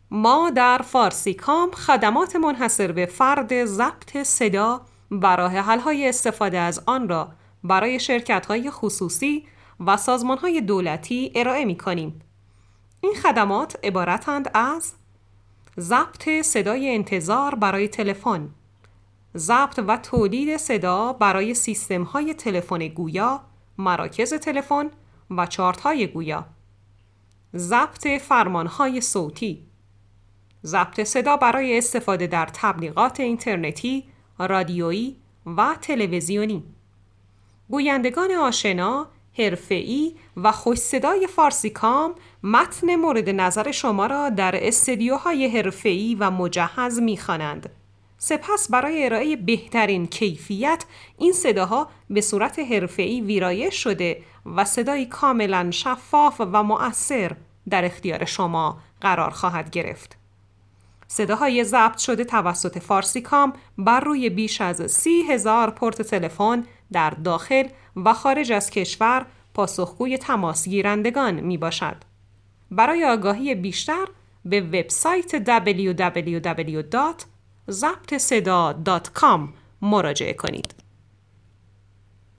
ما در فارسیکام خدمات منحصر به فرد ضبط صدا و راه حل‌های استفاده از آن را برای شرکت‌های خصوصی و سازمان‌های دولتی ارائه می‌کنیم. این خدمات عبارتند از ضبط صدای انتظار برای تلفن، ضبط و تولید صدا برای سیستم‌های تلفن گویا، مراکز تلفن و چارت‌های گویا، ضبط فرمان‌های صوتی، ضبط صدا برای استفاده در تبلیغات اینترنتی، رادیویی و تلویزیونی. گویندگان آشنا، حرفه‌ای و خوش صدای فارسیکام متن مورد نظر شما را در استدیوهای حرفه‌ای و مجهز می‌خوانند. سپس برای ارائه بهترین کیفیت این صداها به صورت حرفه‌ای ویرایش شده و صدایی کاملا شفاف و مؤثر در اختیار شما قرار خواهد گرفت. صداهای ضبط شده توسط فارسیکام بر روی بیش از 30,000 پورت تلفن در داخل و خارج از کشور پاسخگوی تماس گیرندگان می باشد. برای آگاهی بیشتر به وبسایت www.zabtseda.com مراجعه کنید.